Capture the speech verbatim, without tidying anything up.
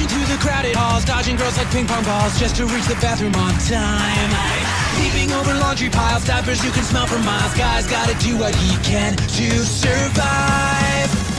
Rushing through the crowded halls, dodging girls like ping pong balls, just to reach the bathroom on time. Leaping over laundry piles, diapers you can smell for miles. Guy's gotta do what he can to survive.